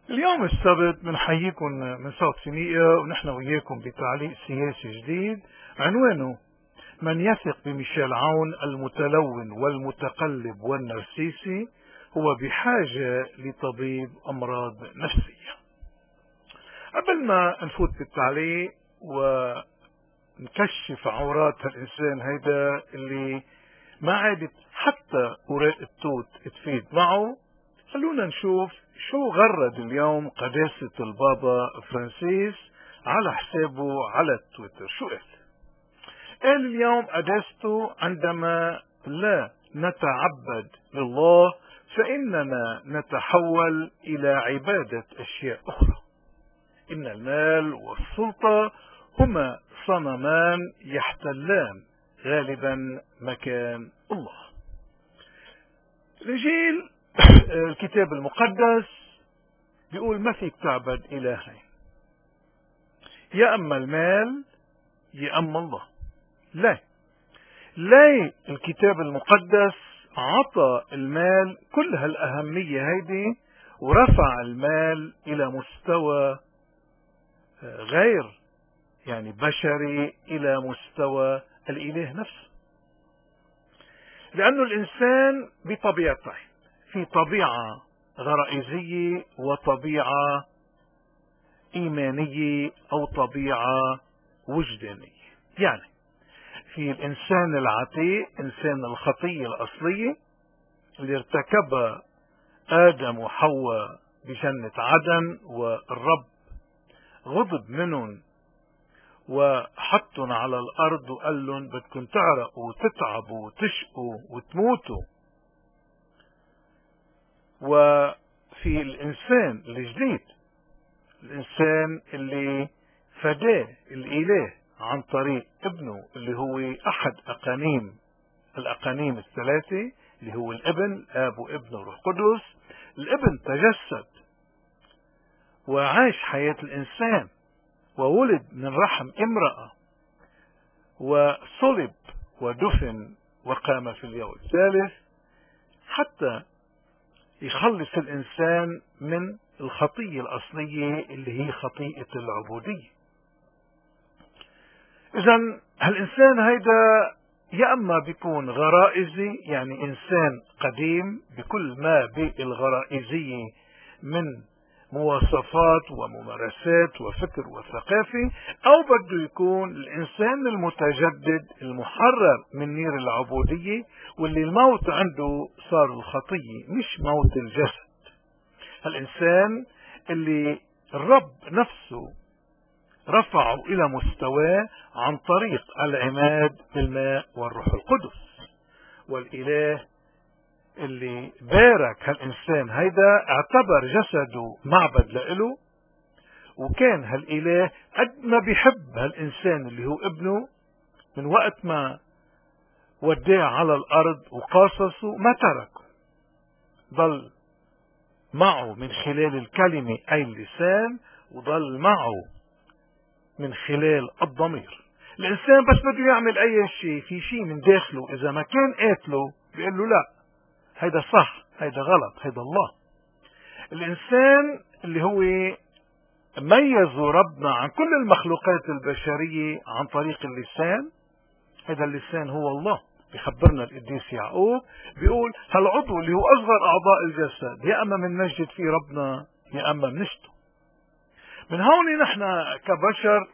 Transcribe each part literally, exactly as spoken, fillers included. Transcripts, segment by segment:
اليوم السبت بنحييكم من صوت فينيقيا، ونحن وياكم بتعليق سياسي جديد عنوانه: من يثق بميشيل عون المتلون والمتقلب والنرسيسي هو بحاجة لطبيب أمراض نفسية. قبل ما نفوت بالتعليق ونكشف عورات هالإنسان هيدا اللي ما عادت حتى أوراق التوت تفيد معه، خلونا نشوف شو غرد اليوم قداسة البابا فرانسيس على حسابه على التويتر. شو قال؟ قال اليوم قداسته: عندما لا نتعبد لله فإننا نتحول إلى عبادة أشياء أخرى. إن المال والسلطة هما صنمان يحتلان غالبا مكان الله. الإنجيل الكتاب المقدس بيقول ما فيك تعبد إلهين، يا أما المال يا أما الله. لا لا الكتاب المقدس عطى المال كل هالأهمية هيدي ورفع المال إلى مستوى غير يعني بشري، إلى مستوى الإله نفسه. لأنه الإنسان بطبيعته في طبيعة غرائزية وطبيعة إيمانية أو طبيعة وجدانية. يعني في الإنسان العتيق، إنسان الخطية الأصلية اللي ارتكبها آدم وحواء بجنة عدن، والرب غضب منهم وحطهم على الأرض وقال لهم بدكم تعرقوا وتتعبوا وتشقوا وتموتوا. وفي الإنسان الجديد، الإنسان اللي فداه الإله عن طريق ابنه اللي هو أحد أقانيم الأقانيم الثلاثة، اللي هو الابن، الآب وابن وروح قدس. الابن تجسد وعاش حياة الإنسان وولد من رحم امرأة وصلب ودفن وقام في اليوم الثالث حتى يخلص الإنسان من الخطية الأصلية اللي هي خطيئة العبودية. إذن هالإنسان هيدا يا أما بيكون غرائزي، يعني إنسان قديم بكل ما بالغرائزية من مواصفات وممارسات وفكر وثقافي، أو بده يكون الإنسان المتجدد المحرر من نير العبودية، واللي الموت عنده صار الخطية مش موت الجسد. الإنسان اللي الرب نفسه رفعه إلى مستواه عن طريق العماد بالماء والروح القدس. والإله اللي بارك هالإنسان هيدا اعتبر جسده معبد لإله، وكان هالإله قد ما بيحب هالإنسان اللي هو ابنه من وقت ما وداه على الأرض وقاصصه ما تركه، ضل معه من خلال الكلمة أي اللسان، وضل معه من خلال الضمير. الإنسان بس بده يعمل أي شيء في شيء من داخله، إذا ما كان قاتله بيقول له لا، هيدا صح، هيدا غلط، هيدا الله. الإنسان اللي هو ميزه ربنا عن كل المخلوقات البشرية عن طريق اللسان، هذا اللسان هو الله. بيخبرنا القديس يعقوب بيقول هالعضو اللي هو أصغر أعضاء الجسد يا أما من نجد فيه ربنا يا أما منشته. من هون نحن كبشر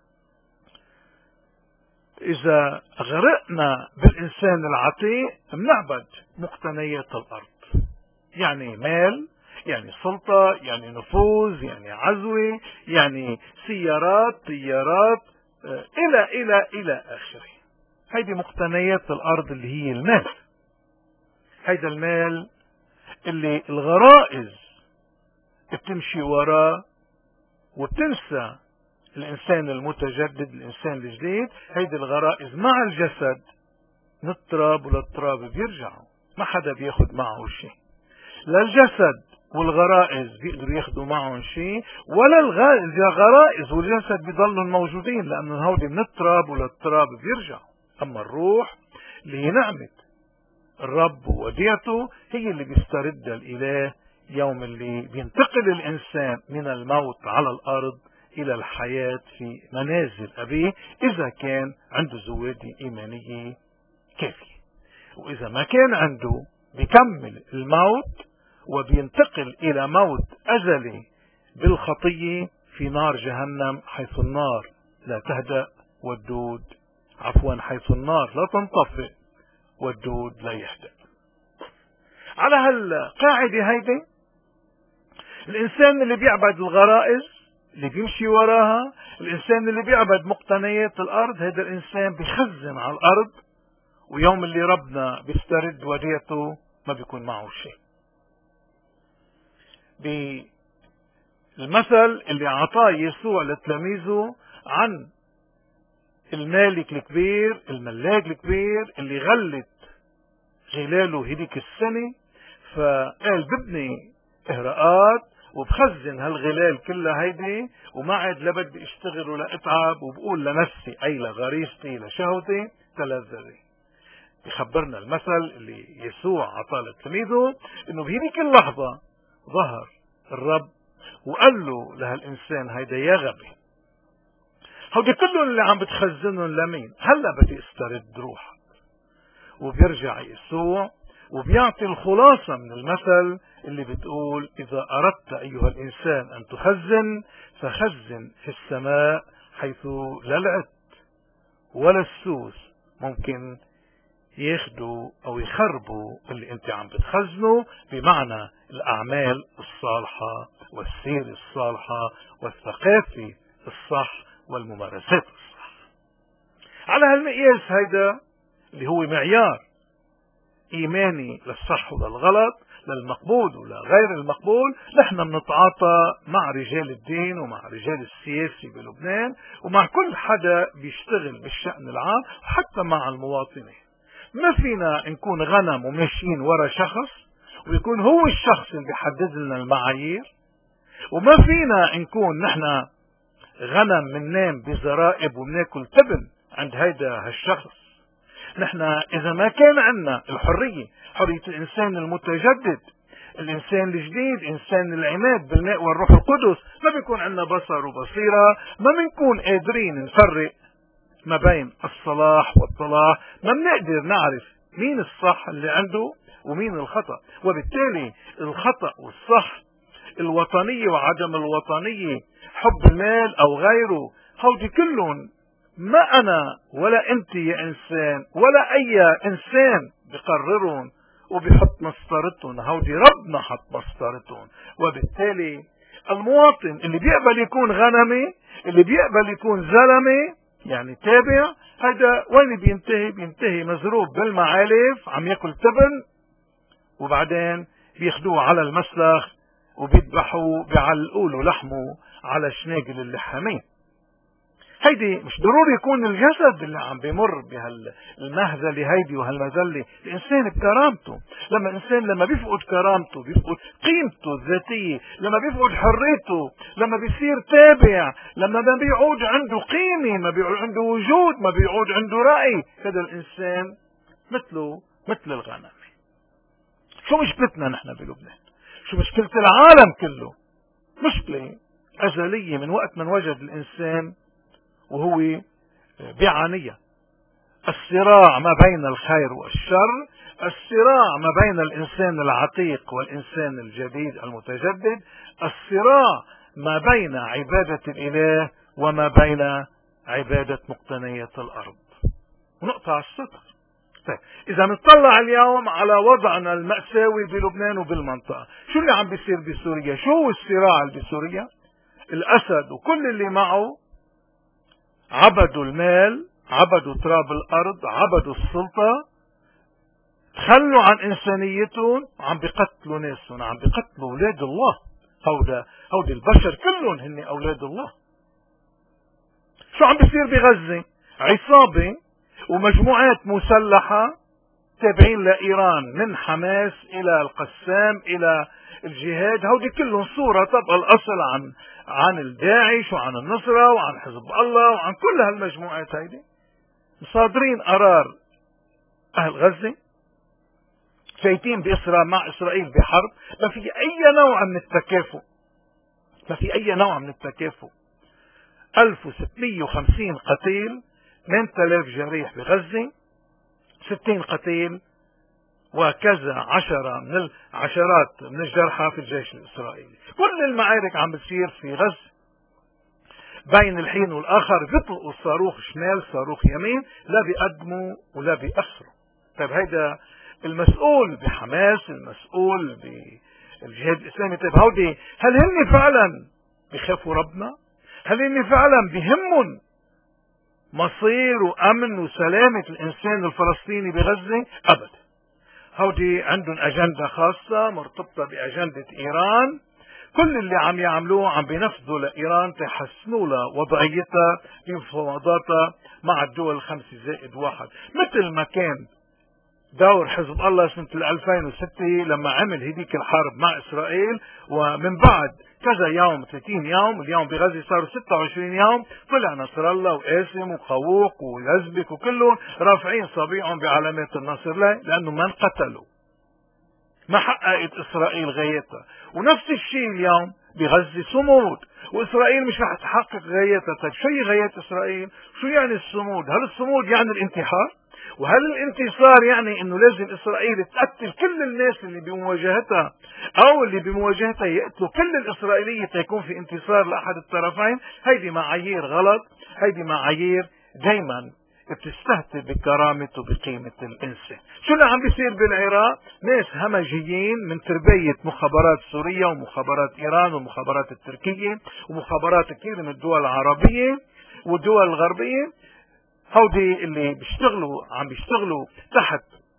إذا غرقنا بالإنسان العتيق بنعبد مقتنيات الأرض، يعني مال، يعني سلطة، يعني نفوذ، يعني عزوة، يعني سيارات، طيارات، إلى إلى إلى آخره. هيدي مقتنيات الأرض اللي هي المال. هيدا المال اللي الغرائز بتمشي وراه وبتنسى الإنسان المتجدد، الإنسان الجديد. هيدي الغرائز مع الجسد نتراب وللتراب بيرجعوا، ما حدا بياخد معه شيء. لا الجسد والغرائز بيقدروا ياخدوا معهم شيء، ولا الغرائز والجسد بيضلوا موجودين، لأنه هودي من التراب وللتراب بيرجعوا. أما الروح اللي هي نعمة الرب ووديعته هي اللي بيستردها الإله يوم اللي بينتقل الإنسان من الموت على الأرض إلى الحياة في منازل أبيه، إذا كان عنده زوادة إيمانية كافية. وإذا ما كان عنده بيكمل الموت وبينتقل إلى موت أزلي بالخطية في نار جهنم، حيث النار لا تهدأ والدود عفوا حيث النار لا تنطفئ والدود لا يهدأ. على هالقاعدة هيدي الإنسان اللي بيعبد الغرائز اللي بيمشي وراها، الإنسان اللي بيعبد مقتنيات الأرض، هذا الإنسان بيخزن على الأرض، ويوم اللي ربنا بيسترد وديته ما بيكون معه شيء. بالمثل اللي أعطاه يسوع لتلاميذه عن المالك الكبير الملاك الكبير اللي غلت غلاله هديك السنة، فقال ببني إهراءات وبخزن هالغلال كلها هيدي وما عاد لا بدي اشتغل ولا اتعب، وبقول لنفسي اي لغريزتي لشهوتي تلذذي. بخبرنا المثل اللي يسوع عطاه لتلاميذه انه بهذيك اللحظة ظهر الرب وقال له لهالانسان هيدا يا غبي، هودي كلهم اللي عم بتخزنهم لمين؟ هلا بدي استرد روحك. وبيرجع يسوع وبيعطي الخلاصة من المثل اللي بتقول إذا أردت أيها الإنسان أن تخزن فخزن في السماء، حيث لا العد ولا السوس ممكن ياخدوا أو يخربوا اللي أنت عم بتخزنه، بمعنى الأعمال الصالحة والسير الصالحة والثقافة الصح والممارسات الصح. على هالمقياس هيدا اللي هو معيار إيماني للصح وللغلط، للمقبول ولغير المقبول، نحن بنتعاطى مع رجال الدين ومع رجال السياسي بلبنان ومع كل حدا بيشتغل بالشأن العام وحتى مع المواطنين. ما فينا نكون غنم وماشيين ورا شخص ويكون هو الشخص اللي بيحدد لنا المعايير، وما فينا نكون نحن غنم مننام بزرائب وبناكل تبن عند هيدا هالشخص. نحن إذا ما كان عندنا الحرية، حرية الإنسان المتجدد، الإنسان الجديد، إنسان العماد بالماء والروح القدس، ما بيكون عندنا بصر وبصيرة، ما بنكون قادرين نفرق ما بين الصلاح والطلاح، ما بنقدر نعرف مين الصح اللي عنده ومين الخطأ. وبالتالي الخطأ والصح، الوطنية وعدم الوطنية، حب المال أو غيره، هودي كلهم ما أنا ولا أنت يا إنسان ولا أي إنسان بقررون وبيحط مسطرتهم، هودي ربنا حط مسطرتهم. وبالتالي المواطن اللي بيقبل يكون غنمي، اللي بيقبل يكون زلمي يعني تابع، هذا وين بينتهي؟ بينتهي مزروب بالمعالف، عم ياكل تبن، وبعدين بياخدوه على المسلخ وبيذبحوا بيعلقوا له لحمه على شناقل اللحامين. هيدي مش ضروري يكون الجسد اللي عم بيمر بهالمهزلة هيدي وهالمذلة، الإنسان بكرامته. لما الإنسان لما بيفقد كرامته، بيفقد قيمته الذاتية، لما بيفقد حريته، لما بيصير تابع، لما ما بيعود عنده قيمة، ما بيعود عنده وجود، ما بيعود عنده رأي، هذا الإنسان مثله مثل الغنم. شو مشكلتنا نحن بلبنان؟ شو مشكلة العالم كله؟ مشكلة أزلية من وقت من وجد الإنسان وهو بيعانيها. الصراع ما بين الخير والشر، الصراع ما بين الإنسان العتيق والإنسان الجديد المتجدد، الصراع ما بين عبادة الإله وما بين عبادة مقتنيات الأرض. ونقطع السطر. طيب إذا نطلع اليوم على وضعنا المأساوي بلبنان وبالمنطقة، شو اللي عم بيصير بسوريا؟ شو هو الصراع اللي بسوريا؟ الأسد وكل اللي معه عبدوا المال، عبدوا تراب الأرض، عبدوا السلطة، تخلوا عن إنسانيتهم، عم بيقتلوا ناسهم، عم بيقتلوا أولاد الله. هودا هودي البشر كلهم هن أولاد الله. شو عم بيصير بغزة؟ عصابة ومجموعات مسلحة تابعين لإيران، من حماس إلى القسام إلى الجهاد، هودي كلهم صورة طبق الأصل عن عن الداعش وعن النصرة وعن حزب الله وعن كل هالمجموعات هيدي. مصادرين قرار أهل غزة فايتين بإسرائيل مع إسرائيل بحرب، ما في أي نوع من التكافؤ، ما في أي نوع من التكافؤ. ألف وستمئة وخمسين قتيل، ثمانية آلاف جريح بغزة، ستين قتيل، وكذا عشرة من العشرات من الجرحى في الجيش الإسرائيلي. كل المعارك عم بتصير في غزة، بين الحين والآخر بيطلقوا صاروخ شمال صاروخ يمين، لا بيقدموا ولا بيأخروا. طيب هيدا المسؤول بحماس، المسؤول بالجهاد الإسلامي، طيب هودي هل هن فعلا بيخافوا ربنا؟ هل هن فعلا بهمهم مصير وأمن وسلامة الإنسان الفلسطيني بغزة؟ أبدا. هودي عندهم أجندة خاصة مرتبطة بأجندة إيران. كل اللي عم يعملوه عم بينفذوا لإيران تحسنوا لها وضعيتها بمفاوضاتها مع الدول الخمسة زائد واحد، مثل ما كان دور حزب الله سنة ألفين وستة لما عمل هديك الحرب مع إسرائيل، ومن بعد كذا يوم ثلاثين يوم، اليوم بغزة صاروا ستة وعشرين يوم، طلع نصر الله وقاسم وقووق ويزبك وكلهم رافعين صبيعهم بعلامات النصر. له لأنه ما انقتلوا، ما حققت إسرائيل غايتها. ونفس الشيء اليوم بغزة صمود، وإسرائيل مش رح تحقق غايتها. طيب شو هي غاية إسرائيل؟ شو يعني الصمود؟ هل الصمود يعني الانتحار؟ وهل الانتصار يعني انه لازم اسرائيل تقتل كل الناس اللي بمواجهتها، او اللي بمواجهتها يقتلوا كل الاسرائيلية تيكون في انتصار لاحد الطرفين؟ هيدي معايير غلط، هيدي معايير دايما بتستهتر بكرامة وبقيمة الانسان. شو اللي عم بيصير بالعراق؟ ناس همجيين من تربية مخابرات سوريا ومخابرات ايران والمخابرات التركية ومخابرات كثير من الدول العربية والدول الغربية، هودي اللي بيشتغلوا عم بيشتغلوا تحت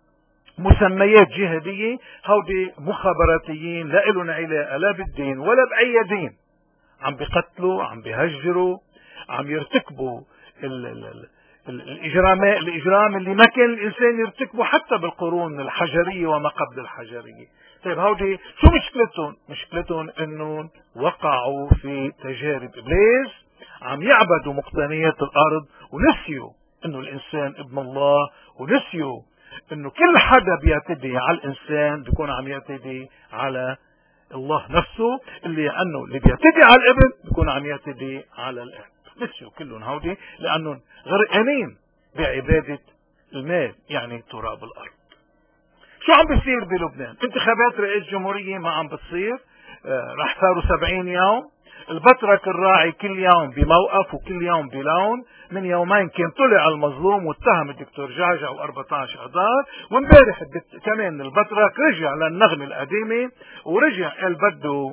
مسميات جهادية، هودي مخابراتيين لا إلهم علاقة لا بالدين ولا بأي دين، عم بيقتلوا، عم بيهجروا، عم يرتكبوا ال ال ال الإجرام الإجرام اللي ما كان الإنسان يرتكبه حتى بالقرون الحجرية وما قبل الحجرية. طيب هودي شو مشكلتهم؟ مشكلتهم إنه وقعوا في تجارب إبليس، عم يعبدوا مقتنيات الأرض ونسيوا إنه الإنسان ابن الله، ونسيوا إنه كل حدا بيعتدي على الإنسان بيكون عم يعتدي على الله نفسه، اللي أنه اللي بيعتدي على الابن بيكون عم يعتدي على الاب. نسيوا كلهم هودي لأنهم غرقانين بعبادة المال، يعني تراب الأرض. شو عم بيصير بلبنان؟ انتخابات رئيس جمهورية ما عم بتصير، آه رح صاروا سبعين يوم. البطرك الراعي كل يوم بموقف وكل يوم بلون. من يومين كان طلع المظلوم واتهم الدكتور جعجع وأربعة عشر اذار، وامبارح كمان البطرك رجع للنغمة القديمة ورجع قال بده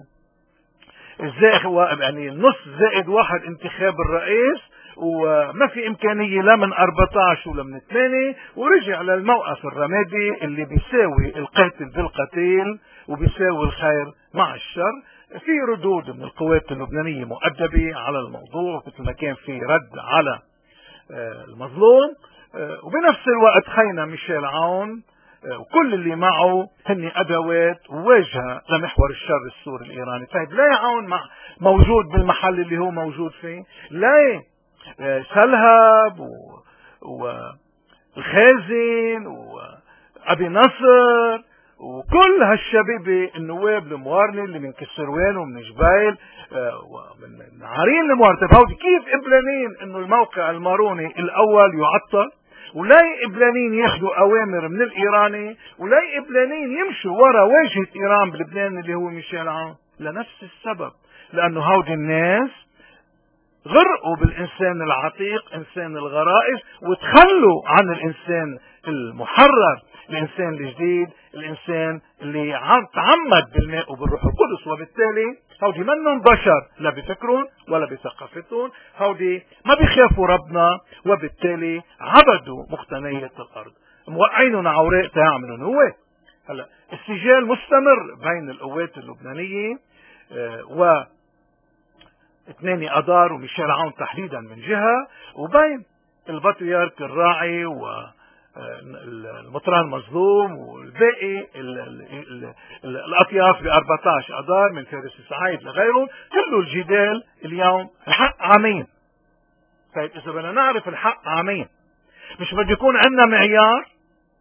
الزائد يعني نص زائد واحد انتخاب الرئيس، وما في امكانية لا من أربعة عشر ولا من ثمانية، ورجع للموقف الرمادي اللي بيساوي القاتل بالقتيل وبيساوي الخير مع الشر. في ردود من القوات اللبنانية مؤدبة على الموضوع مثل ما كان في رد على المظلوم، وبنفس الوقت خينا ميشيل عون وكل اللي معه هن ادوات وواجهه لمحور الشر السوري الايراني. طيب لا عون مع موجود بالمحل اللي هو موجود فيه، لا سلهب والخازن وابي نصر وكل هالشبيبة النواب الموارنة اللي من كسروان ومن جبايل ومن عرين الموارنة. طيب هودي كيف قبلانين انه الموقع الماروني الاول يعطل، ولا قبلانين ياخذوا اوامر من الايراني، ولا قبلانين يمشوا ورا واجهة ايران بلبنان اللي هو ميشيل عون؟ لنفس السبب، لانه هودي الناس غرقوا بالإنسان العتيق إنسان الغرائز، وتخلوا عن الإنسان المحرر، الإنسان الجديد، الإنسان اللي تعمد بالماء وبالروح القدس. وبالتالي هودي منهم بشر لا بفكرهم ولا بثقافتهم، هودي ما بيخافوا ربنا، وبالتالي عبدوا مقتنيات الأرض، موقعينهم عوراق تعملوا نواه. هلا السجال مستمر بين القوات اللبنانية و اثنين اذار وميشيل عون تحديدا من جهة، وبين البطريرك الراعي والمطران المظلوم والباقي ال ال ال ال الاطياف ب أربعة عشر اذار من فارس سعيد لغيرهم. كله الجدال اليوم الحق عمين. طيب اذا بدنا نعرف الحق عمين، مش بده يكون عندنا معيار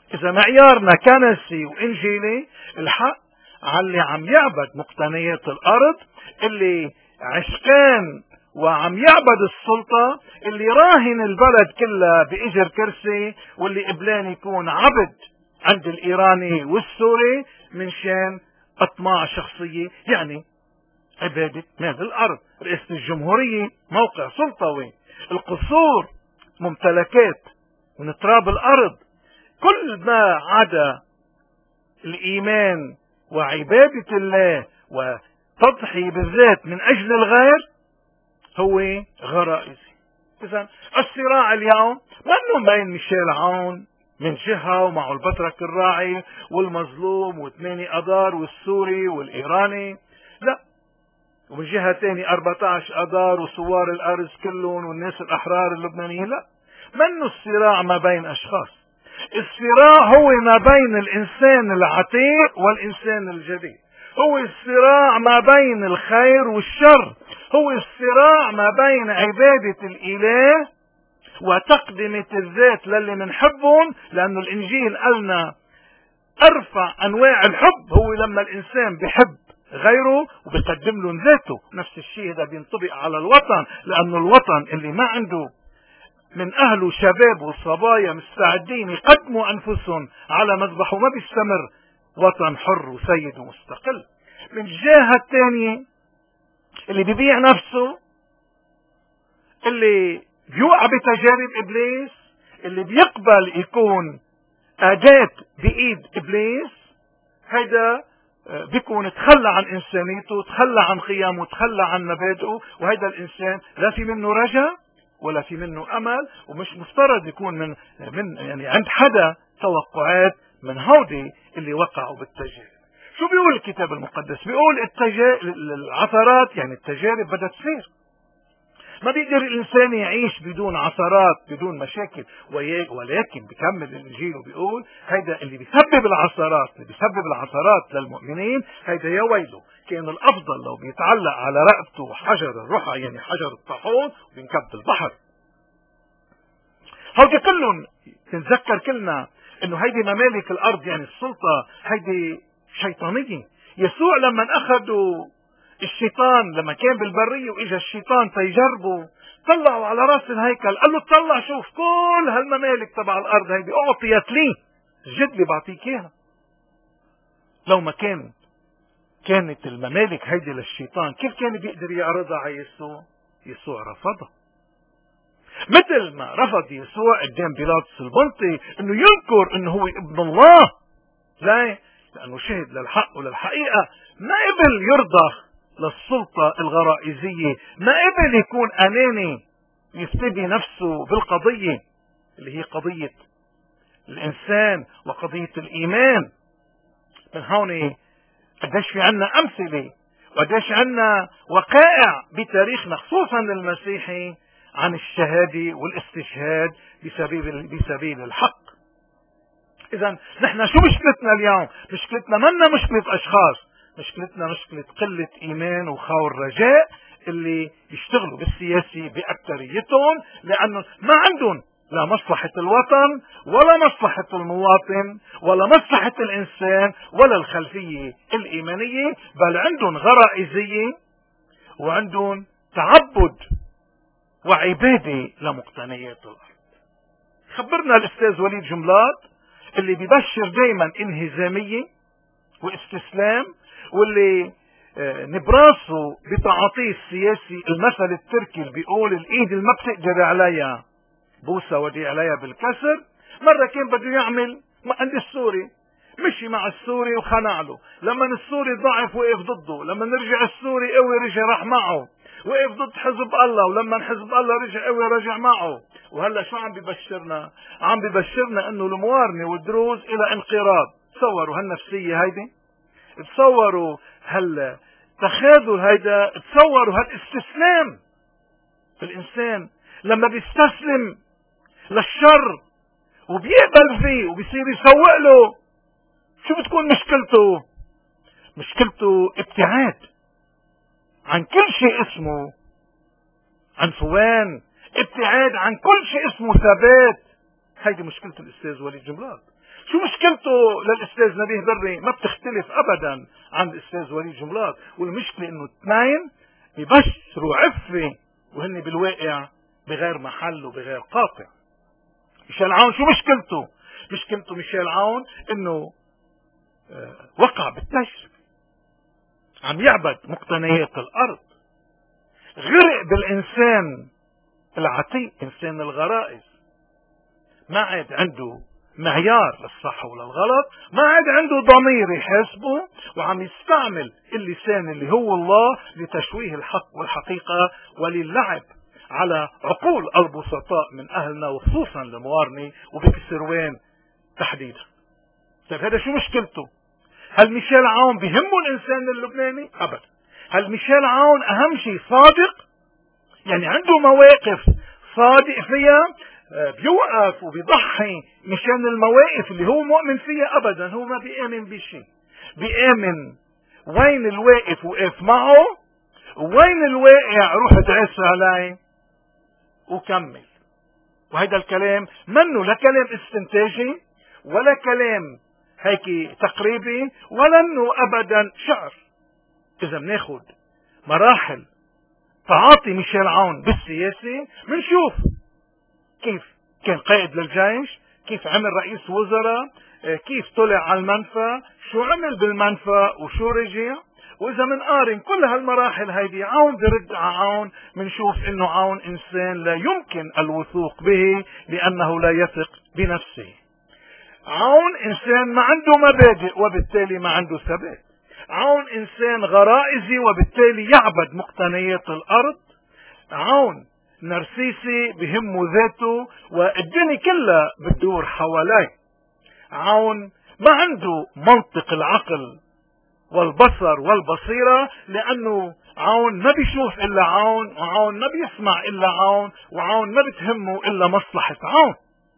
إذا معيارنا كنسي وإنجيلي، الحق على اللي عم يعبد مقتنيات الأرض، اللي عشقان وعم يعبد السلطة، اللي راهن البلد كلها بإجر كرسي، واللي قبلان يكون عبد عند الإيراني والسوري من شان أطماع شخصية، يعني عبادة مال الأرض. رئاسة الجمهورية موقع سلطوي، القصور ممتلكات من تراب الأرض. كل ما عدا الإيمان وعبادة الله وتضحية بالذات من أجل الغير هو غرائزي. إذن الصراع اليوم منه بين ميشيل عون من جهة ومعه البطرك الراعي والمظلوم وثمانية أذار والسوري والإيراني، لا، ومن جهة تاني أربعة عشر أذار وثوار الأرز كلهم والناس الأحرار اللبنانيين. لا، منه الصراع ما بين أشخاص، الصراع هو ما بين الإنسان العتيق والإنسان الجديد، هو الصراع ما بين الخير والشر، هو الصراع ما بين عبادة الإله وتقدمة الذات للي منحبهم. لأنه الإنجيل قالنا أرفع أنواع الحب هو لما الإنسان بحب غيره وبيقدم لهم ذاته. نفس الشيء هذا بينطبق على الوطن، لأنه الوطن اللي ما عنده من أهله شباب وصبايا مستعدين يقدموا أنفسهم على مذبحه ما بيستمر وطن حر وسيد ومستقل. من الجهة الثانية اللي بيبيع نفسه، اللي بيوقع بتجارب إبليس، اللي بيقبل يكون أداة بإيد إبليس، هيدا بيكون تخلى عن إنسانيته، تخلى عن قيمه، تخلى عن مبادئه، وهيدا الإنسان لا في منه رجاء ولا في منه أمل، ومش مفترض يكون من من يعني عند حدا توقعات من هودي اللي وقعوا بالتجارب. شو بيقول الكتاب المقدس؟ بيقول التجارب العثرات يعني التجارب بدها تصير. ما بيقدر الإنسان يعيش بدون عثرات بدون مشاكل، ولكن بكمل الإنجيل وبيقول هيدا اللي بيسبب العثرات اللي بيسبب العثرات للمؤمنين هيدا يا ويله، كان الأفضل لو بيتعلق على رقبته حجر الرحى يعني حجر الطاحون وبينكب البحر. هودي كلهم تنذكر كلنا انه هيدي ممالك الارض يعني السلطة هيدي شيطانية. يسوع لما اخذوا الشيطان لما كان بالبرية واجا الشيطان تيجربوا، طلعوا على راس الهيكل قال له طلع شوف كل هالممالك تبع الارض هيدي اعطيت لي، جد لي بعطيك اياها. لو ما كان كانت الممالك هيدي للشيطان كيف كان بيقدر يعرضها على يسوع؟ يسوع رفضها، مثل ما رفض يسوع قدام بيلاطس البنطي انه ينكر انه هو ابن الله. لا، لانه شهد للحق وللحقيقة، ما قبل يرضى للسلطة الغرائزية، ما قبل يكون اناني يفتدي نفسه بالقضية اللي هي قضية الانسان وقضية الايمان. من هون قديش في عنا امثلة وقديش عنا وقائع بتاريخنا خصوصا المسيحي عن الشهادة والاستشهاد بسبيل بسبيل الحق. إذا نحن شو مشكلتنا اليوم؟ مشكلتنا منا مشكلة أشخاص، مشكلتنا مشكلة قلة إيمان وخور رجاء اللي يشتغلوا بالسياسي بأكثريتهم، لأنه ما عندهم لا مصلحة الوطن ولا مصلحة المواطن ولا مصلحة الإنسان ولا الخلفية الإيمانية، بل عندهم غرائزية وعندهم تعبد وعبادة لمقتنيات الأرض. خبرنا الأستاذ وليد جملات اللي بيبشر دايما انهزامية واستسلام، واللي نبراسه بتعاطيه السياسي المثل التركي اللي بيقول الايد اللي ما بتقدر عليها بوسة ودي عليها بالكسر. مرة كان بده يعمل عند السوري، مشي مع السوري وخنع له، لما السوري ضعف وقف ضده، لما نرجع السوري قوي رجع راح معه، وقف ضد حزب الله، ولما حزب الله رجع قوي رجع معه. وهلا شو عم ببشرنا؟ عم ببشرنا انه الموارنة والدروز الى انقراض. تصوروا هالنفسية هيدي، تصوروا هالتخاذل هيدا، تصوروا هالاستسلام. الانسان لما بيستسلم للشر وبيقبل فيه وبيصير يسوق له، شو بتكون مشكلته؟ مشكلته ابتعاد عن كل شيء اسمه عنفوان، ابتعاد عن كل شيء اسمه ثبات. هيدي مشكلة الأستاذ وليد جملات. شو مشكلته للاستاذ نبيه بري؟ ما بتختلف ابدا عن الاستاذ وليد جملات، والمشكله انه اثنين ببشروا عفه وهن بالواقع بغير محل وبغير قاطع. ميشيل عون شو مشكلته؟ مشكلته ميشيل عون انه وقع بالتجربة، عم يعبد مقتنيات الارض، غرق بالانسان العتيق، انسان الغرائز، ما عاد عنده معيار للصح وللغلط، ما عاد عنده ضمير يحاسبه، وعم يستعمل اللسان اللي هو الله لتشويه الحق والحقيقة وللعب على عقول البسطاء من اهلنا، وخصوصا الموارنة وبكسروان تحديدا. طيب هذا شو مشكلته؟ هل ميشيل عون بهمه الانسان اللبناني؟ ابدا. هل ميشيل عون اهم شيء صادق؟ يعني عنده مواقف صادق فيها بيوقف وبيضحي مشان المواقف اللي هو مؤمن فيها؟ ابدا. هو ما بيآمن بشيء، بيآمن وين الواقف وقف معه، وين الواقع روح ادعس عليه وكمل. وهذا الكلام منه لا كلام استنتاجي ولا كلام هيك تقريبي، ولا انه ابدا شعر. اذا بناخد مراحل تعاطي ميشيل عون بالسياسة بنشوف كيف كان قائد للجيش، كيف عمل رئيس وزراء، كيف طلع على المنفى، شو عمل بالمنفى وشو رجع. واذا منقارن كل هالمراحل هيدي عون برد على عون، بنشوف انه عون انسان لا يمكن الوثوق به لانه لا يثق بنفسه. عون انسان ما عنده مبادئ وبالتالي ما عنده ثبات. عون انسان غرائزي وبالتالي يعبد مقتنيات الارض. عون نرسيسي بهمه ذاته والدنيا كلها بتدور حواليه. عون ما عنده منطق العقل والبصر والبصيرة، لانه عون ما بيشوف الا عون، وعون ما بيسمع الا عون، وعون ما بتهمه الا مصلحة عون.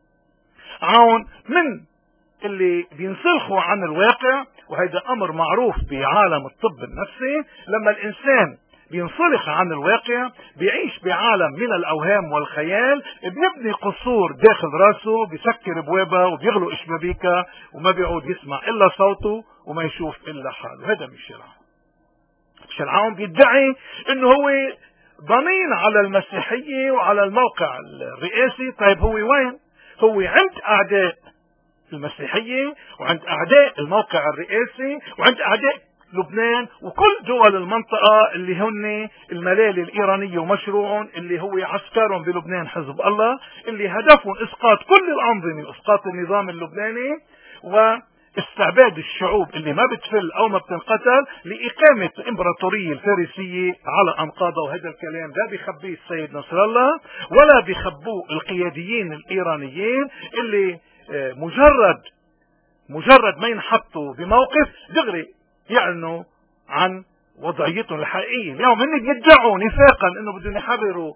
عون من اللي بينسلخوا عن الواقع، وهذا امر معروف بعالم الطب النفسي. لما الانسان بينسلخ عن الواقع بيعيش بعالم من الاوهام والخيال، بيبني قصور داخل راسه، بيسكر ابوابها وبيغلق شبابيكها، وما بيعود يسمع الا صوته وما يشوف الا حاله. هذا ميشيل عون. ميشيل عون بيدعي انه هو ضمين على المسيحية وعلى الموقع الرئاسي. طيب هو وين؟ هو عند اعداء المسيحية، وعند اعداء الموقع الرئاسي، وعند اعداء لبنان وكل دول المنطقة اللي هن الملالي الإيرانية ومشروعهم، اللي هو عسكرهم بلبنان حزب الله، اللي هدفهم إسقاط كل الأنظمة وإسقاط النظام اللبناني واستعباد الشعوب اللي ما بتفل أو ما بتنقتل لإقامة الإمبراطورية الفارسية على أنقاضها. وهذا الكلام لا بيخبيه السيد نصر الله ولا بيخبوه القياديين الإيرانيين، اللي مجرد مجرد ما ينحطوا بموقف دغري يعلنوا عن وضعيتهم الحقيقية. اليوم هن بيدعوا نفاقا انه بدهم يحرروا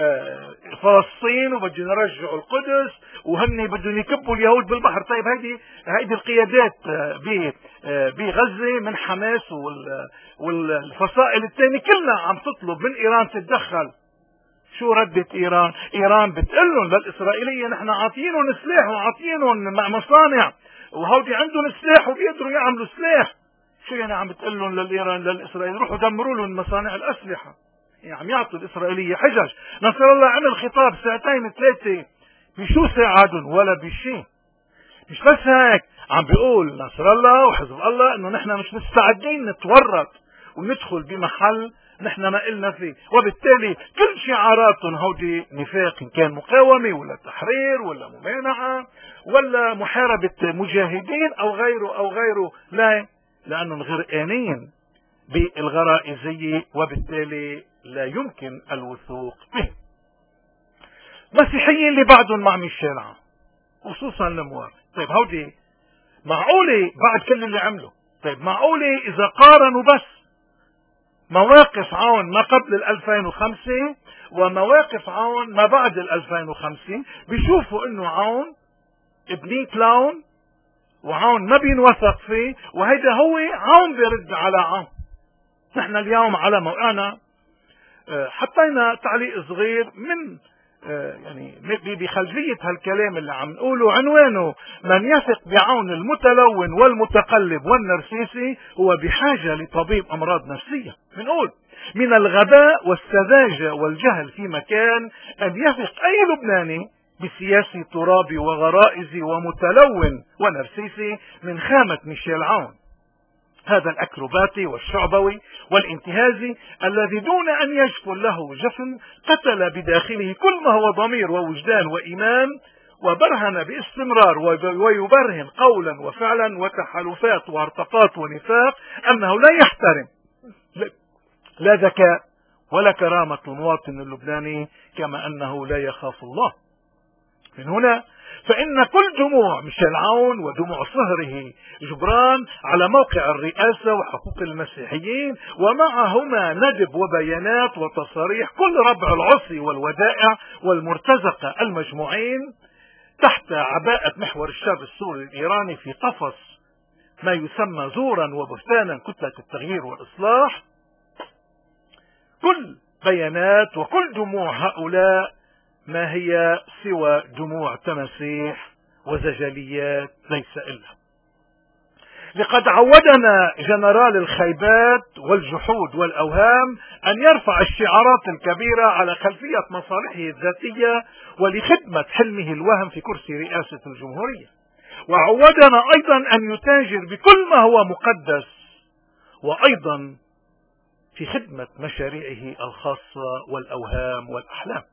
فلسطين وبدهم يرجعوا القدس وهن بدهم يكبوا اليهود بالبحر. طيب هيدي هيدي القيادات بغزة من حماس والفصائل الثانية كلها عم تطلب من ايران تتدخل. شو ردت ايران؟ ايران بتقلن للاسرائيلية نحن عاطينهم سلاح وعاطينهم مصانع، وهودي عندهم سلاح وبيقدروا يعملوا سلاح. شو يعني عم بتقلن للايران للاسرائيل روحوا دمروا لهم مصانع الاسلحة؟ يعني عم يعطوا الاسرائيلية حجج. نصر الله عمل خطاب ساعتين ثلاثة، بشو ساعدهم؟ ولا بشيء. مش بس هيك، عم بيقول نصر الله وحزب الله انه نحن مش مستعدين نتورط وندخل بمحل نحن ما قلنا فيه، وبالتالي كل شعاراتهم هودي نفاق، ان كان مقاومة ولا تحرير ولا ممانعة ولا محاربة مجاهدين او غيره او غيره. لا، لانهم غرقانين بالغرائزية وبالتالي لا يمكن الوثوق به. مسيحيين اللي بعدهم مع ميشيل عون خصوصا الموارد. طيب هودي معقولة بعد كل اللي عمله؟ طيب معقولة اذا قارنوا بس مواقف عون ما قبل الألفين وخمسة ومواقف عون ما بعد الألفين وخمسة بيشوفوا انه عون ابني كلاون، وعون ما بينوثق فيه، وهيدا هو عون بيرد على عون. نحن اليوم على موقعنا حطينا تعليق صغير من يعني بخلفية هالكلام اللي عم نقوله عنوانه من يثق بعون المتلون والمتقلب والنرسيسي هو بحاجة لطبيب أمراض نفسية. بنقول من الغباء والسذاجة والجهل في مكان أن يثق أي لبناني بسياسي ترابي وغرائزي ومتلون ونرسيسي من خامة ميشيل عون، هذا الأكروباتي والشعبوي والانتهازي الذي دون أن يجفل له جفن قتل بداخله كل ما هو ضمير ووجدان وإيمان، وبرهن باستمرار ويبرهن قولا وفعلا وتحالفات وارتقاط ونفاق أنه لا يحترم لا ذكاء ولا كرامة المواطن اللبناني، كما أنه لا يخاف الله. من هنا فإن كل دموع ميشيل عون ودموع صهره جبران على موقع الرئاسة وحقوق المسيحيين، ومعهما ندب وبيانات وتصاريح كل ربع العصي والودائع والمرتزقة المجموعين تحت عباءة محور الشاب السوري الإيراني في قفص ما يسمى زورا وبهتانا كتلة التغيير والإصلاح. كل بيانات وكل دموع هؤلاء ما هي سوى دموع تماسيح وزجليات ليس إلا. لقد عودنا جنرال الخيبات والجحود والأوهام أن يرفع الشعارات الكبيرة على خلفية مصالحه الذاتية ولخدمة حلمه الوهم في كرسي رئاسة الجمهورية، وعودنا أيضا أن يتاجر بكل ما هو مقدس وأيضا في خدمة مشاريعه الخاصة والأوهام والأحلام.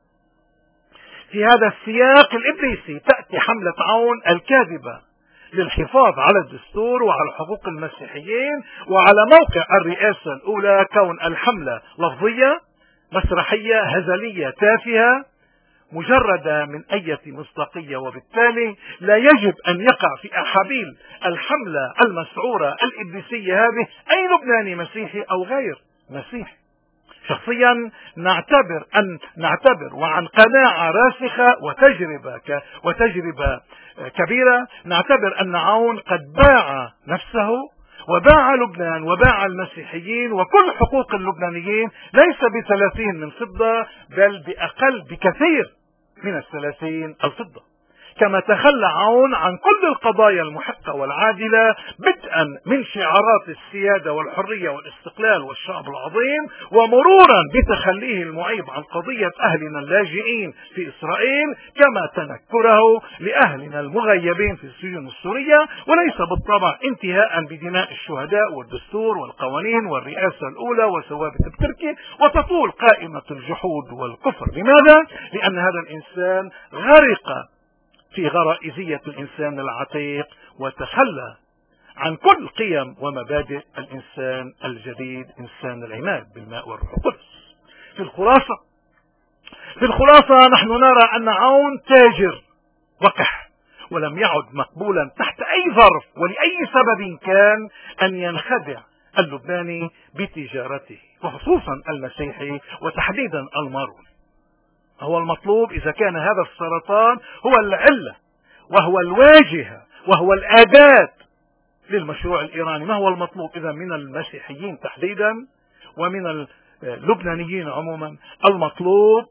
في هذا السياق الإبليسي تأتي حملة عون الكاذبة للحفاظ على الدستور وعلى حقوق المسيحيين وعلى موقع الرئاسة الأولى، كون الحملة لفظية مسرحية هزلية تافهة مجردة من أي مصداقية، وبالتالي لا يجب أن يقع في أحابيل الحملة المسعورة الإبليسية هذه أي لبناني مسيحي أو غير مسيحي. شخصيا نعتبر أن نعتبر وعن قناعة راسخة وتجربة ك وتجربة كبيرة نعتبر أن عون قد باع نفسه وباع لبنان وباع المسيحيين وكل حقوق اللبنانيين ليس بثلاثين من فضة بل بأقل بكثير من الثلاثين الفضة. كما تخلى عون عن كل القضايا المحقة والعادلة بدءا من شعارات السيادة والحرية والاستقلال والشعب العظيم، ومرورا بتخليه المعيب عن قضية أهلنا اللاجئين في إسرائيل، كما تنكره لأهلنا المغيبين في السجون السورية، وليس بالطبع انتهاء بدماء الشهداء والدستور والقوانين والرئاسة الأولى وثوابت التركي، وتطول قائمة الجحود والكفر. لماذا؟ لأن هذا الإنسان غرق في غرائزية الإنسان العتيق وتخلى عن كل قيم ومبادئ الإنسان الجديد، إنسان العماد بالماء والروح القدس. في الخلاصة في الخلاصة نحن نرى أن عون تاجر وقح، ولم يعد مقبولا تحت أي ظرف ولأي سبب كان أن ينخدع اللبناني بتجارته، وخصوصا المسيحي وتحديدا الماروني. هو المطلوب إذا كان هذا السرطان هو العلة وهو الواجهة وهو الأداة للمشروع الإيراني، ما هو المطلوب إذا من المسيحيين تحديدا ومن اللبنانيين عموما؟ المطلوب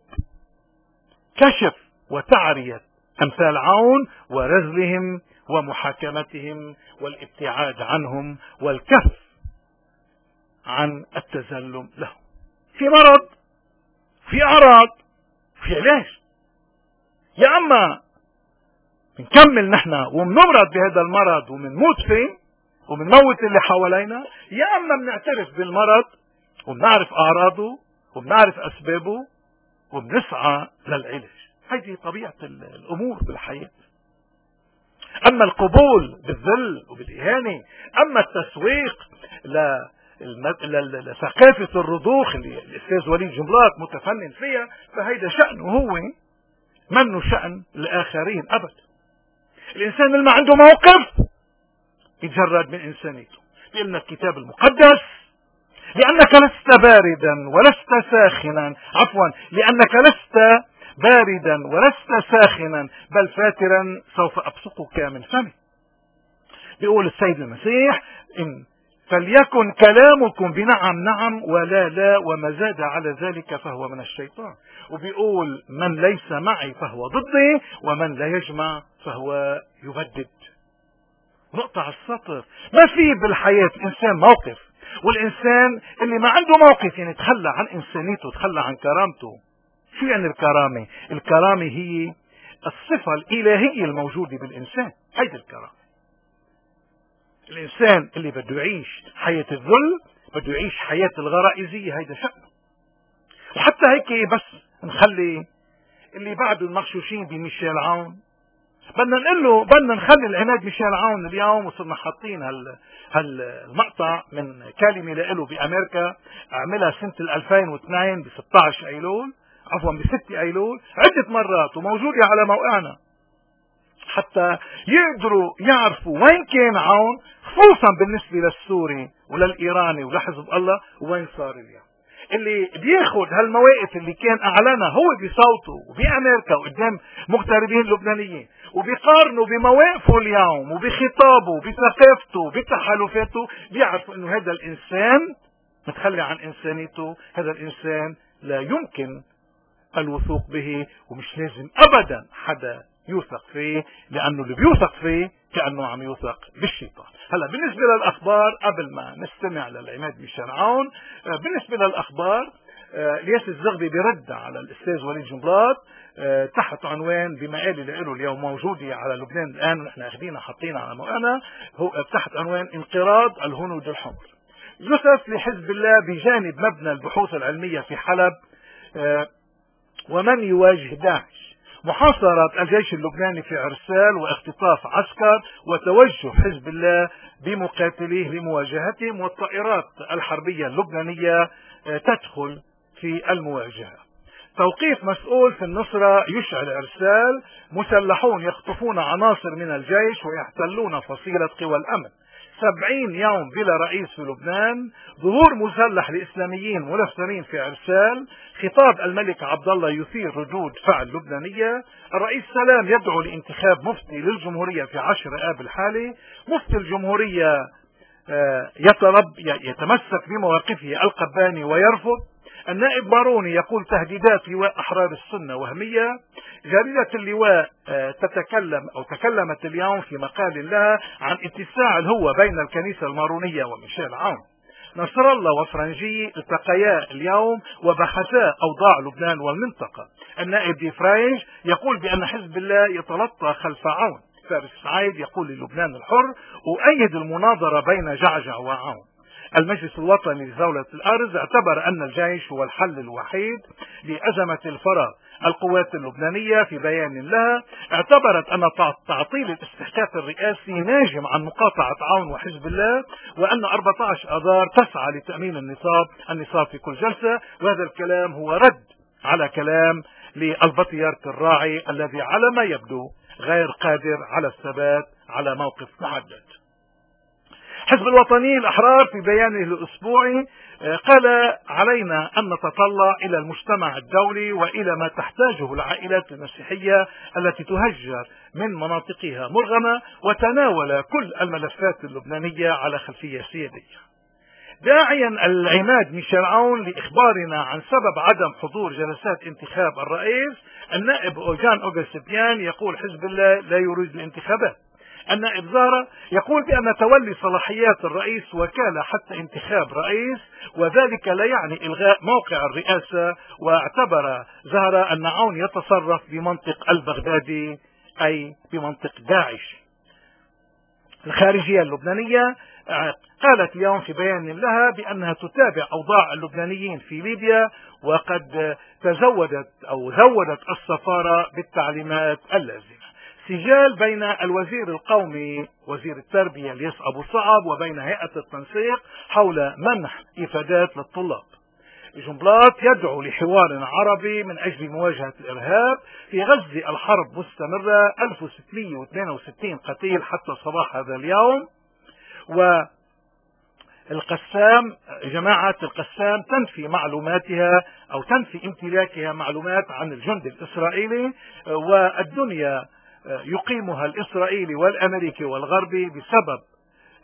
كشف وتعرية أمثال عون ورزلهم ومحاكمتهم والابتعاد عنهم والكف عن التزلم لهم. في مرض، في أعراض، في علاج. يا أما نكمل نحن ومنمرض بهذا المرض ومنموت فيه ومنموت اللي حوالينا، يا أما بنعترف بالمرض وبنعرف أعراضه وبنعرف أسبابه وبنسعى للعلاج. هذه طبيعة الأمور بالحياة. أما القبول بالذل وبالإهانة، أما التسويق ل لثقافة الرضوخ اللي الأستاذ وليد جنبلاط متفنن فيها، فهيدا شأنه هو، منه شأن الآخرين أبدا. الإنسان اللي ما عنده موقف يتجرد من إنسانيته. لأن الكتاب المقدس لأنك لست باردا ولست ساخنا عفوا لأنك لست باردا ولست ساخنا بل فاترا سوف أبصقك من فمي. بيقول السيد المسيح إن فليكن كلامكم بنعم نعم ولا لا، وما زاد على ذلك فهو من الشيطان. وبيقول من ليس معي فهو ضدي، ومن لا يجمع فهو يبدد. نقطة على السطر. ما في بالحياة إنسان موقف، والإنسان اللي ما عنده موقف يعني تخلى عن إنسانيته، تخلى عن كرامته. شو يعني الكرامة؟ الكرامة هي الصفة الإلهية الموجودة بالإنسان، هيدي الكرامة. الإنسان اللي بده يعيش حياة الذل، بده يعيش حياة الغرائزية، هيدا شأنه. وحتى هيك بس نخلي اللي بعده المغشوشين بميشيل عون، بدنا نقول له بدنا نخلي العناد ميشيل عون اليوم، وصرنا حاطين هال هالمقطع من كلمة له بأمريكا عملها سنة ألفين واثنين ب ستة عشر أيلول، عفوا ب ستة أيلول عدة مرات، وموجودة على موقعنا حتى يقدروا يعرفوا وين كان عون، خصوصا بالنسبة للسوري وللإيراني ولحزب الله، وين صار اليوم. اللي بياخد هالمواقف اللي كان أعلنها هو بصوته وبأمريكا وقدام مغتربين لبنانيين، وبيقارنوا بمواقفه اليوم وبخطابه وبثقافته وبتحالفاته، بيعرفوا انه هذا الإنسان متخلي عن إنسانيته، هذا الإنسان لا يمكن الوثوق به، ومش لازم أبدا حدا يوثق فيه، لأنه اللي بيوثق فيه كأنه عم يوثق بالشيطان. هلا بالنسبة للأخبار، قبل ما نستمع للعماد ميشيل عون، بالنسبة للأخبار الياس الزغبي بيرد على الأستاذ وليد جنبلاط تحت عنوان بمقالة له اليوم موجودة على لبنان الآن، ونحن أخذينها حاطينها على موقعنا، هو تحت عنوان انقراض الهنود الحمر. جثث لحزب الله بجانب مبنى البحوث العلمية في حلب، ومن يواجه داعش، محاصرة الجيش اللبناني في عرسال واختطاف عسكر، وتوجه حزب الله بمقاتليه لمواجهتهم، والطائرات الحربية اللبنانية تدخل في المواجهة. توقيف مسؤول في النصرة يشعل عرسال، مسلحون يخطفون عناصر من الجيش ويحتلون فصيلة قوى الأمن. سبعين يوم بلا رئيس في لبنان، ظهور مسلح لإسلاميين ملثمين في عرسال، خطاب الملك عبد الله يثير ردود فعل لبنانية، الرئيس سلام يدعو لانتخاب مفتي للجمهورية في عشر آب الحالي، مفتي الجمهورية يترب يتمسك بمواقفه القباني ويرفض، النائب باروني يقول تهديدات لواء أحرار السنة وهمية، جريدة اللواء تتكلم أو تكلمت اليوم في مقال لها عن اتساع الهوة بين الكنيسة المارونية وميشيل عون. نصر الله وفرنجي التقيا اليوم وبحثا أوضاع لبنان والمنطقة. النائب دي فريج يقول بأن حزب الله يتلطى خلف عون. فارس سعيد يقول للبنان الحر أؤيد المناظرة بين جعجع وعون. المجلس الوطني لزولة الأرز اعتبر أن الجيش هو الحل الوحيد لأزمة الفراغ. القوات اللبنانية في بيان لها اعتبرت أن تعطيل الاستحقاق الرئاسي ناجم عن مقاطعة عون وحزب الله، وأن أربعة عشر آذار تسعى لتأمين النصاب النصاب في كل جلسة. وهذا الكلام هو رد على كلام للبطيارة الراعي الذي على ما يبدو غير قادر على الثبات على موقف محدد. حزب الوطنيين الأحرار في بيانه الأسبوعي قال علينا أن نتطلع إلى المجتمع الدولي وإلى ما تحتاجه العائلات المسيحية التي تهجر من مناطقها مرغمة، وتناول كل الملفات اللبنانية على خلفية سيادية. داعيا العماد ميشيل عون لإخبارنا عن سبب عدم حضور جلسات انتخاب الرئيس، النائب أوجان أوغسبيان يقول حزب الله لا يريد الانتخابات. النائب زهرة يقول بأن تولي صلاحيات الرئيس وكالة حتى انتخاب رئيس، وذلك لا يعني إلغاء موقع الرئاسة. واعتبر زهرة أن عون يتصرف بمنطق البغدادي، أي بمنطق داعش. الخارجية اللبنانية قالت اليوم في بيان لها بأنها تتابع أوضاع اللبنانيين في ليبيا، وقد تزودت أو زودت السفارة بالتعليمات اللازمة. سجال بين الوزير القومي وزير التربية الياس أبو صعب وبين هيئة التنسيق حول منح إفادات للطلاب. جنبلاط يدعو لحوار عربي من أجل مواجهة الإرهاب. في غزة الحرب مستمرة، ألف وستمئة واثنين وستين قتيل حتى صباح هذا اليوم. والقسام جماعة القسام تنفي معلوماتها أو تنفي امتلاكها معلومات عن الجند الإسرائيلي، والدنيا يقيمها الإسرائيلي والأمريكي والغربي بسبب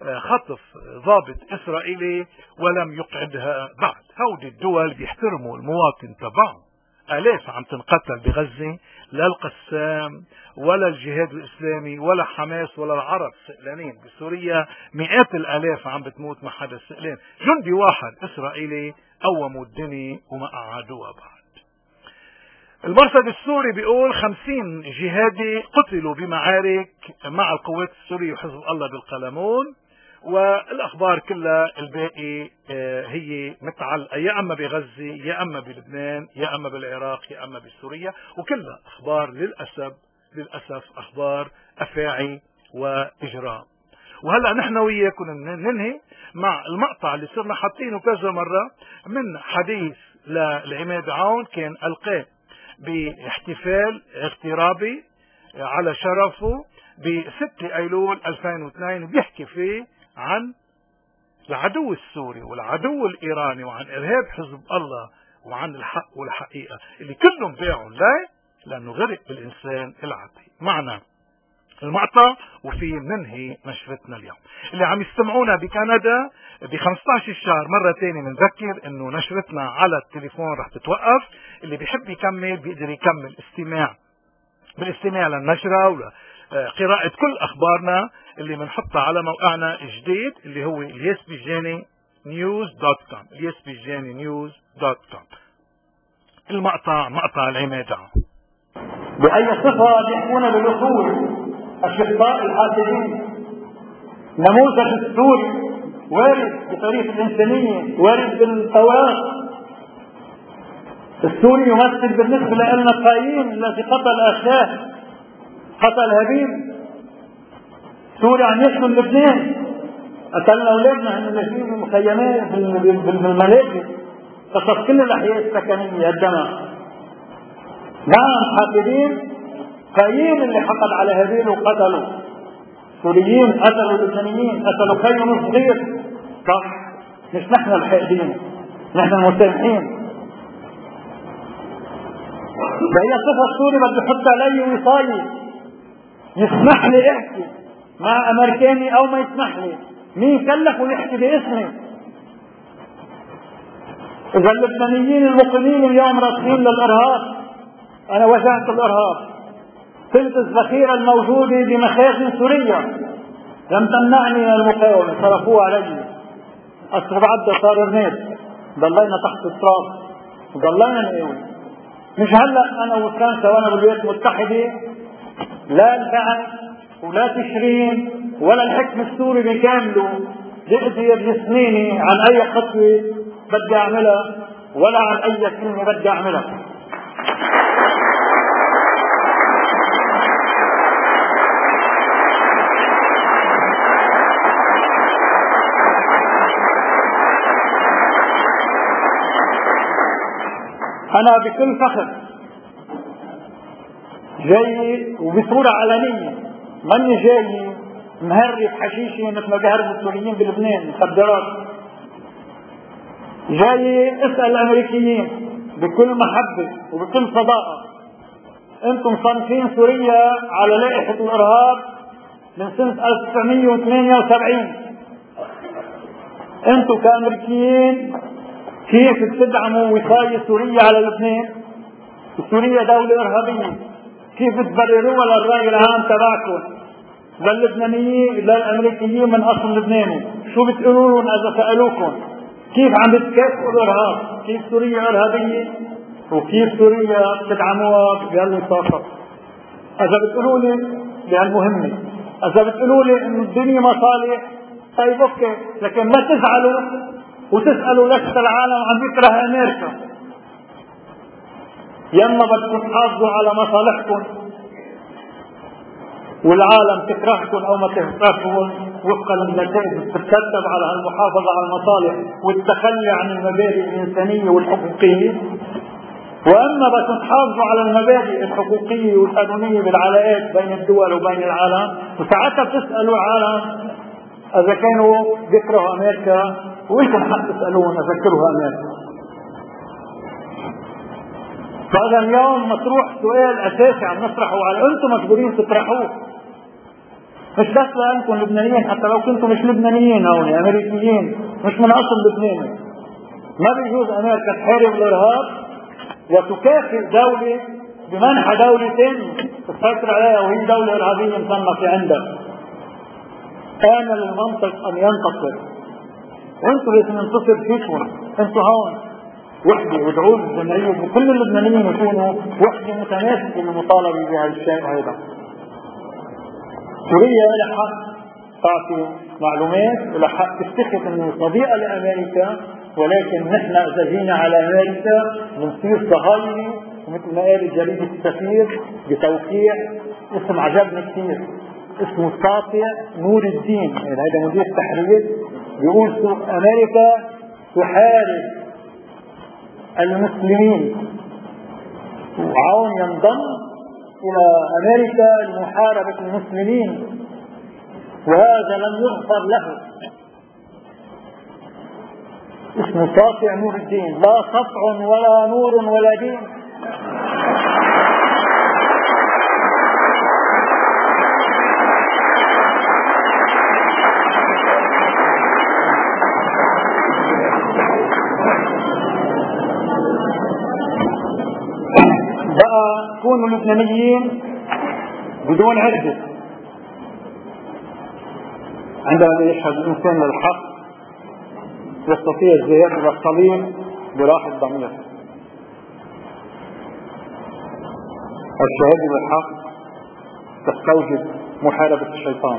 خطف ضابط إسرائيلي ولم يقعدها بعد. هودي الدول بيحترموا المواطن تبعهم. آلاف عم تنقتل بغزة، لا القسام ولا الجهاد الإسلامي ولا حماس ولا العرب سئلانين. بسوريا مئات الآلاف عم بتموت، ما حدا سئلان. جندي واحد إسرائيلي قوموا الدنيا وما قعدوها بعد. المرصد السوري بيقول خمسين جهادي قتلوا بمعارك مع القوات السورية وحزب الله بالقلمون. والأخبار كلها الباقي هي متعلقة يا أما بغزة يا أما بلبنان يا أما بالعراق يا أما بسوريا، وكلها أخبار للأسف للأسف أخبار أفاعي وإجرام. وهلأ نحن وياكم ننهي مع المقطع اللي صرنا حاطينه كذا مرة من حديث للعماد عون كان ألقاه باحتفال اغترابي على شرفه بستة أيلول ألفين واثنين، بيحكي فيه عن العدو السوري والعدو الإيراني وعن إرهاب حزب الله وعن الحق والحقيقة اللي كلهم باعوا لا لأنه غرق بالإنسان العادي. معنا المقطع وفي ننهي نشرتنا اليوم. اللي عم يستمعونا بكندا ب خمسطعش الشهر مرة تانية بنذكر انه نشرتنا على التليفون رح تتوقف. اللي بيحب يكمل بيقدر يكمل استماع بالاستماع للنشرة وقراءة كل اخبارنا اللي بنحطها على موقعنا الجديد اللي هو اليسبيجاني نيوز دوت كوم اليسبيجاني نيوز دوت كوم. المقطع مقطع العماد عون. بأي صفة بيحكون بالأصول الشقاء الحاسدين. نموذج السوري وارد بطريقة الإنسانية، وارد بالتوراة. السوري يمثل بالنسبة لنا قايين الذي قتل أخاه، قتل هابيل. سوري عم يقتل لبنان، قتلنا أولادنا هن ناشئين بالمخيمات بالملاجئ، قصف كل الأحياء السكنية الدماء. نعم حاقدين، قايين اللي حقد على هابيل وقتلوا. سوريين قتلوا لبنانيين، قتلوا خيهم صغير. صح، مش نحن الحاقدين، نحن المسامحين. بأي صفة السوري بده يحط علي وصاية يسمح لي احكي مع امريكاني او ما يسمح لي؟ مين كلفه يحكي باسمي؟ اذا اللبنانيين المقيمين اليوم راسخين للارهاب، انا واجهت الارهاب، كنت الذخيرة الموجودة بمخازن سوريا لم تمنعني من المقاومة، صرفوها علي. أصرف عدة صار رماد، ضلينا تحت التراب وضلينا نقاوم. مش هلا انا وفرنسا وانا بالولايات المتحدة لا البعث ولا تشرين ولا الحكم السوري بكامله بيقدر يسنيني عن اي خطوة بدي اعملها ولا عن اي كلمة بدي اعملها. أنا بكل فخر جاي وبصورة علنية، ماني جاي مهرب حشيشي مثل ما بيهربوا السوريين بلبنان مخدرات. جاي اسأل الأمريكيين بكل محبة وبكل صداقة، أنتم صنفين سوريا على لائحة الإرهاب من سنة ألف وتسعمئة وثمانية وسبعين. أنتم كأمريكيين كيف بتدعموا وصاية سوريا على لبنان؟ سوريا دولة إرهابية، كيف تبرروها للرأي العام تبعكم للبنانيين للأمريكيين من أصل لبناني؟ شو بتقولوا لهم إذا سألوكم؟ كيف عم بتكافئوا الإرهاب؟ كيف سوريا إرهابية؟ وكيف سوريا بتدعموها بهالوساطة؟ إذا بتقولوا لي بهالمهمة، إذا بتقولوا لي إن الدنيا مصالح، طيب أوكي، لكن ما تزعلوا وتسألوا ليش العالم عم يكره أمريكا. يما بدكم تحافظوا على مصالحكم والعالم تكرهكم أو ما تكرهكم وفقا للنتائج تترتب على المحافظة على المصالح والتخلي عن المبادئ الإنسانية والحقوقية. وأما بدكم تحافظوا على المبادئ الحقوقية والقانونية بالعلاقات بين الدول وبين العالم، وساعتها بتسألوا العالم إذا كانوا بيكرهوا أمريكا، وإنتم حق تسألون إذا كرهوا أمريكا. فهذا اليوم مطروح سؤال أساسي عم نطرحه على أنتم مجبورين تطرحوه. مش بس لأنكم لبنانيين، حتى لو كنتم مش لبنانيين هون أمريكيين مش من أصل لبناني، ما بيجوز أمريكا تحارب الإرهاب وتكافئ دولة بمنح دولة تسيطر عليها وهي دولة إرهابية مصنفة عندها. كان للمنطق أن ينتصر، وانتم لازم ينتصر فيكم. انتم هون وحدة وادعوا للجمعية وكل اللبنانيين يكونوا وحدة متماسكة بالمطالبة بهذا الشيء. أيضا سوريا لها حق تعطي معلومات ولها حق تفتخر انه صديقة لأمريكا، ولكن نحن إذا جينا على أمريكا بنصير صهاينة. ومثل ما قال جريدة السفير بتوقيع اسم عجبني كثير، اسمه ساطع نور الدين، يعني هذا مدير التحرير، بيقول أمريكا تحارب المسلمين وعون ينضم إلى أمريكا لمحاربة المسلمين، وهذا لم يغفر له. اسمه ساطع نور الدين، لا سطع ولا نور ولا دين. بقى كونوا لبنانيين بدون عدة. عندما يشهد الإنسان للحق يستطيع الذهاب إلى الصليب براحة ضمير. الشهادة للحق تستوجب محاربة الشيطان،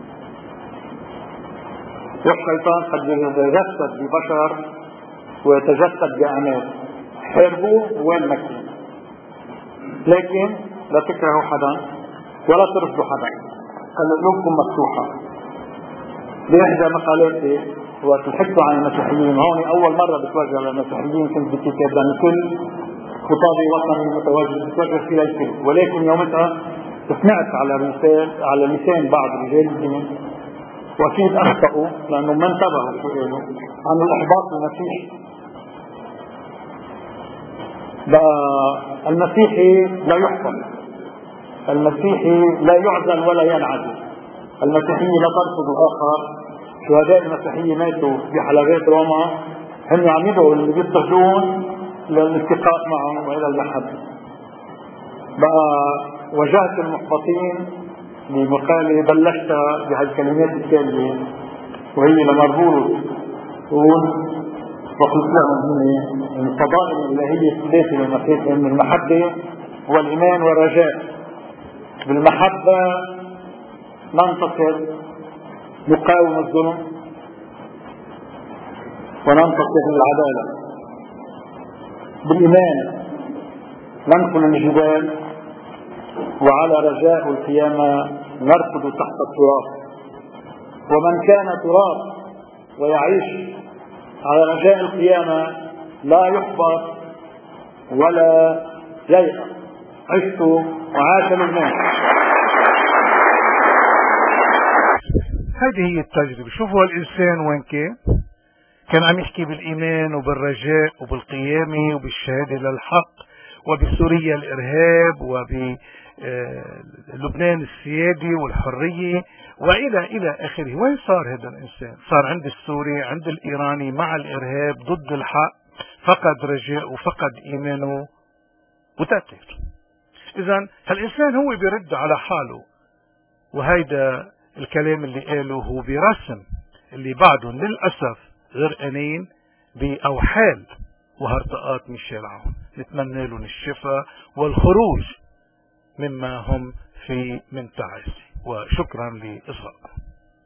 والشيطان قد يتجسد ببشر ويتجسد بأعمال. حاربوه وين مكان، لكن لا تكرهوا حدا ولا ترفضوا حدا، خلوا قلوبكم مفتوحة. بإحدى مقالاتي وقت الحكوا عن المسيحيين، هون أول مرة بتوجه للمسيحيين كنت بكتاب لأن كل خطابي وطني متواجد بتوجه فيها الكل، ولكن يومتها سمعت على لسان على لسان بعض رجال الدين، وأكيد أخطأوا لأنه ما انتبهوا شو قالوا عن الإحباط المسيحي. بقى المسيحي لا يحكم، المسيحي لا يعزل ولا ينعزل، المسيحية لا ترفض الآخر. شهداء المسيحية ماتوا بحلبات روما هم عم يدعوا اللي بيضطهدون للالتقاء معهم وإلى المحبة. بقى وجهت المحبطين بمقالة بلشت بهالكلمات التالية وهي لمربوط تقول وقلت لهم من الفضائل الإلهية الثلاثة للمسيح من المحبة والإيمان والرجاء. بالمحبة ننتصر نقاوم الظلم وننتصر للعدالة، بالإيمان ننقل الجبال، وعلى رجاء القيامة نركض تحت التراب. ومن كان تراب ويعيش على رجاء القيامة لا يحبط ولا ييأس. عشت وعاش لبنان. هذه هي التجربة. شوفوا الإنسان وين كان كان عم يحكي بالإيمان وبالرجاء وبالقيامة وبالشهادة للحق وبسوريا الإرهاب وبلبنان السيادة والحرية وإلى إلى آخره. وين صار هذا الإنسان؟ صار عند السوري عند الإيراني مع الإرهاب ضد الحق، فقد رجاء وفقد إيمانه وتأثير. إذن هالإنسان هو بيرد على حاله، وهيدا الكلام اللي قاله هو برسم اللي بعده للأسف غرقانين بأوحال وهرطقات ميشيل عون. نتمنى لهم الشفاء والخروج مما هم في من تعاسي، وشكرا لإصغائكم.